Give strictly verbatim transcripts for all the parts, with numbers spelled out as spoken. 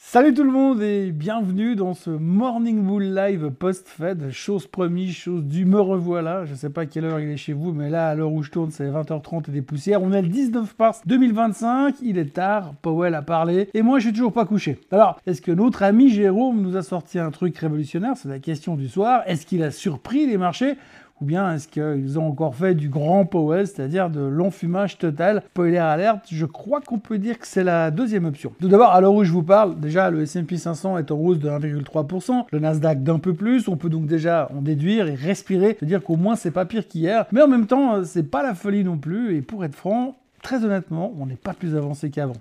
Salut tout le monde et bienvenue dans ce Morning Bull Live post-Fed. Chose promise, chose due, me revoilà. Je ne sais pas à quelle heure il est chez vous, mais là, à l'heure où je tourne, c'est vingt heures trente et des poussières. On est le dix-neuf mars deux mille vingt-cinq, il est tard, Powell a parlé, et moi, je suis toujours pas couché. Alors, est-ce que notre ami Jérôme nous a sorti un truc révolutionnaire? C'est la question du soir. Est-ce qu'il a surpris les marchés? Ou bien est-ce qu'ils ont encore fait du grand Powell, c'est-à-dire de l'enfumage total? Spoiler alerte, je crois qu'on peut dire que c'est la deuxième option. Tout d'abord, à l'heure où je vous parle, déjà le S and P cinq cents est en hausse de un virgule trois pour cent, le Nasdaq d'un peu plus, on peut donc déjà en déduire et respirer, c'est-à-dire qu'au moins c'est pas pire qu'hier, mais en même temps, c'est pas la folie non plus, et pour être franc, très honnêtement, on n'est pas plus avancé qu'avant.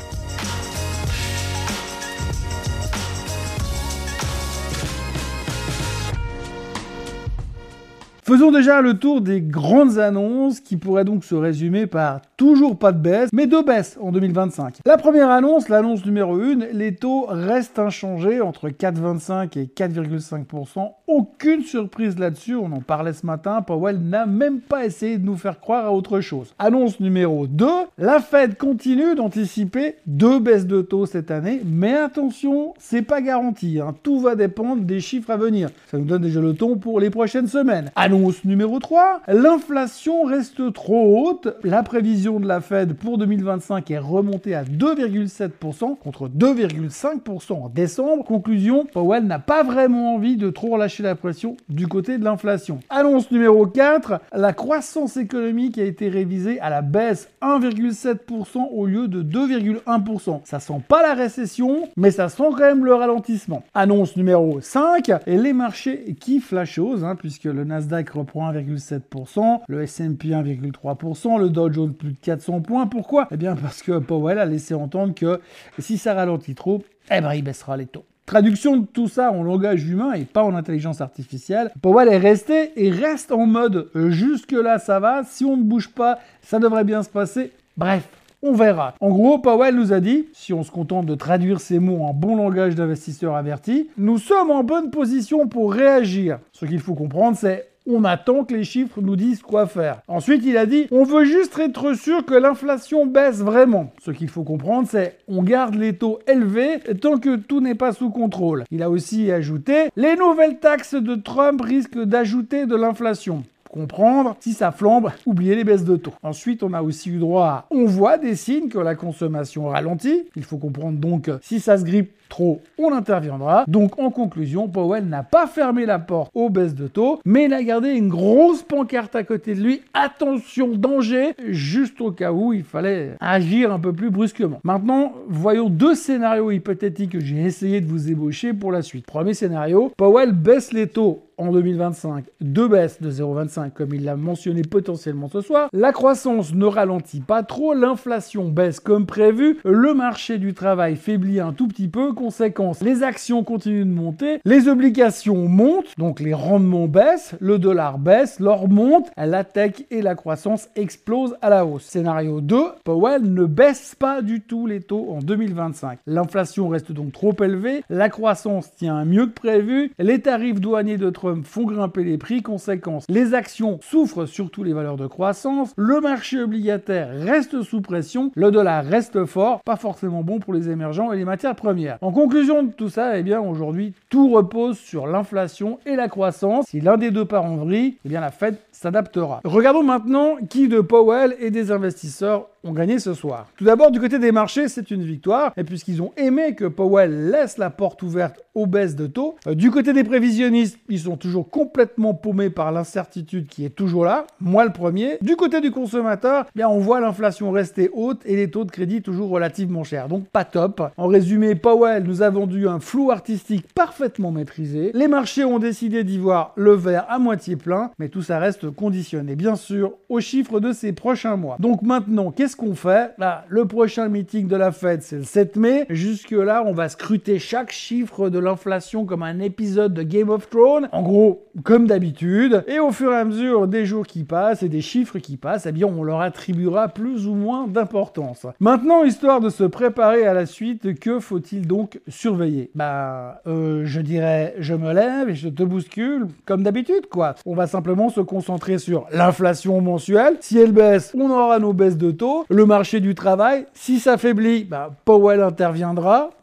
Faisons déjà le tour des grandes annonces qui pourraient donc se résumer par toujours pas de baisse, mais deux baisses en deux mille vingt-cinq. La première annonce, l'annonce numéro un, les taux restent inchangés entre quatre virgule vingt-cinq et quatre virgule cinq pour cent. Aucune surprise là-dessus, on en parlait ce matin, Powell n'a même pas essayé de nous faire croire à autre chose. Annonce numéro deux, la Fed continue d'anticiper deux baisses de taux cette année, mais attention, c'est pas garanti, hein. Tout va dépendre des chiffres à venir. Ça nous donne déjà le ton pour les prochaines semaines. Annonce numéro trois, l'inflation reste trop haute. La prévision de la Fed pour deux mille vingt-cinq est remontée à deux virgule sept pour cent contre deux virgule cinq pour cent en décembre. Conclusion, Powell n'a pas vraiment envie de trop relâcher la pression du côté de l'inflation. Annonce numéro quatre, la croissance économique a été révisée à la baisse un virgule sept pour cent au lieu de deux virgule un pour cent. Ça sent pas la récession, mais ça sent quand même le ralentissement. Annonce numéro cinq, et les marchés kiffent la chose, hein, puisque le Nasdaq reprend un virgule sept pour cent, le S and P un virgule trois pour cent, le Dow Jones plus de quatre cents points. Pourquoi? Eh bien parce que Powell a laissé entendre que si ça ralentit trop, eh ben il baissera les taux. Traduction de tout ça en langage humain et pas en intelligence artificielle, Powell est resté et reste en mode « jusque-là ça va, si on ne bouge pas, ça devrait bien se passer ». Bref, on verra. En gros, Powell nous a dit, si on se contente de traduire ces mots en bon langage d'investisseur averti, nous sommes en bonne position pour réagir. Ce qu'il faut comprendre, c'est on attend que les chiffres nous disent quoi faire. Ensuite, il a dit, on veut juste être sûr que l'inflation baisse vraiment. Ce qu'il faut comprendre, c'est on garde les taux élevés tant que tout n'est pas sous contrôle. Il a aussi ajouté, les nouvelles taxes de Trump risquent d'ajouter de l'inflation. Comprendre, si ça flambe, oubliez les baisses de taux. Ensuite, on a aussi eu droit à on voit des signes que la consommation ralentit. Il faut comprendre donc si ça se grippe trop, on interviendra. Donc en conclusion, Powell n'a pas fermé la porte aux baisses de taux, mais il a gardé une grosse pancarte à côté de lui. Attention, danger, juste au cas où il fallait agir un peu plus brusquement. Maintenant, voyons deux scénarios hypothétiques que j'ai essayé de vous ébaucher pour la suite. Premier scénario, Powell baisse les taux en deux mille vingt-cinq, deux baisses de zéro virgule vingt-cinq comme il l'a mentionné potentiellement ce soir. La croissance ne ralentit pas trop, l'inflation baisse comme prévu, le marché du travail faiblit un tout petit peu. Conséquence, les actions continuent de monter, les obligations montent, donc les rendements baissent, le dollar baisse, l'or monte, la tech et la croissance explosent à la hausse. Scénario deux, Powell ne baisse pas du tout les taux en deux mille vingt-cinq. L'inflation reste donc trop élevée, la croissance tient mieux que prévu, les tarifs douaniers de Trump font grimper les prix. Conséquence, les actions souffrent, surtout les valeurs de croissance, le marché obligataire reste sous pression, le dollar reste fort, pas forcément bon pour les émergents et les matières premières. En conclusion de tout ça, eh bien aujourd'hui, tout repose sur l'inflation et la croissance. Si l'un des deux part en vrille, eh bien la Fed s'adaptera. Regardons maintenant qui de Powell et des investisseurs ont gagné ce soir. Tout d'abord, du côté des marchés, c'est une victoire, et puisqu'ils ont aimé que Powell laisse la porte ouverte aux baisses de taux. Euh, du côté des prévisionnistes, ils sont toujours complètement paumés par l'incertitude qui est toujours là, moi le premier. Du côté du consommateur, eh bien on voit l'inflation rester haute et les taux de crédit toujours relativement chers, donc pas top. En résumé, Powell nous a vendu un flou artistique parfaitement maîtrisé. Les marchés ont décidé d'y voir le verre à moitié plein, mais tout ça reste conditionné, bien sûr, aux chiffres de ces prochains mois. Donc maintenant, qu'est-ce qu'on fait? Là, le prochain meeting de la Fed, c'est le sept mai. Jusque-là, on va scruter chaque chiffre de l'inflation comme un épisode de Game of Thrones. En gros, comme d'habitude. Et au fur et à mesure des jours qui passent et des chiffres qui passent, eh bien, on leur attribuera plus ou moins d'importance. Maintenant, histoire de se préparer à la suite, que faut-il donc surveiller? Bah, euh, je dirais, je me lève et je te bouscule, comme d'habitude, quoi. On va simplement se concentrer sur l'inflation mensuelle. Si elle baisse, on aura nos baisses de taux. Le marché du travail, si ça faiblit, bah, Powell interviendra.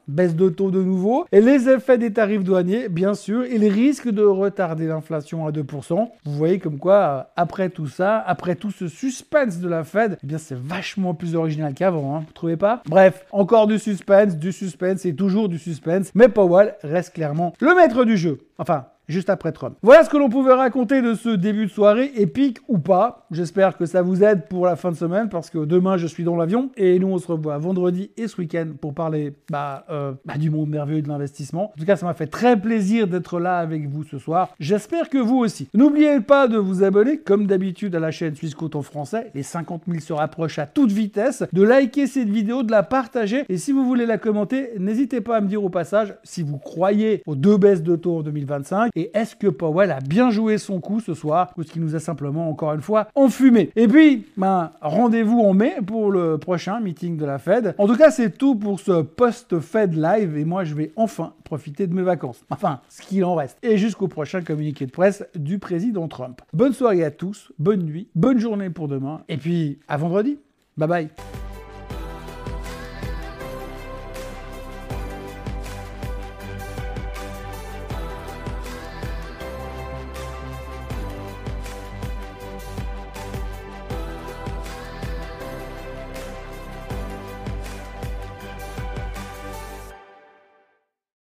baisse de taux de nouveau, et les effets des tarifs douaniers, bien sûr, ils risquent de retarder l'inflation à deux pour cent. Vous voyez comme quoi, après tout ça, après tout ce suspense de la Fed, eh bien c'est vachement plus original qu'avant, hein, vous trouvez pas? Bref, encore du suspense, du suspense et toujours du suspense, mais Powell reste clairement le maître du jeu. Enfin, juste après Trump. Voilà ce que l'on pouvait raconter de ce début de soirée, épique ou pas. J'espère que ça vous aide pour la fin de semaine, parce que demain, je suis dans l'avion, et nous, on se revoit vendredi et ce week-end pour parler bah, euh, bah, du monde merveilleux de l'investissement. En tout cas, ça m'a fait très plaisir d'être là avec vous ce soir. J'espère que vous aussi. N'oubliez pas de vous abonner, comme d'habitude, à la chaîne Swissquote en français. Les cinquante mille se rapprochent à toute vitesse. De liker cette vidéo, de la partager, et si vous voulez la commenter, n'hésitez pas à me dire au passage si vous croyez aux deux baisses de taux en deux mille vingt-cinq, et est-ce que Powell a bien joué son coup ce soir, ou est-ce qu'il nous a simplement, encore une fois, enfumé. Et puis, ben, rendez-vous en mai pour le prochain meeting de la Fed. En tout cas, c'est tout pour ce post-Fed live, et moi, je vais enfin profiter de mes vacances. Enfin, ce qu'il en reste. Et jusqu'au prochain communiqué de presse du président Trump. Bonne soirée à tous, bonne nuit, bonne journée pour demain, et puis à vendredi. Bye bye.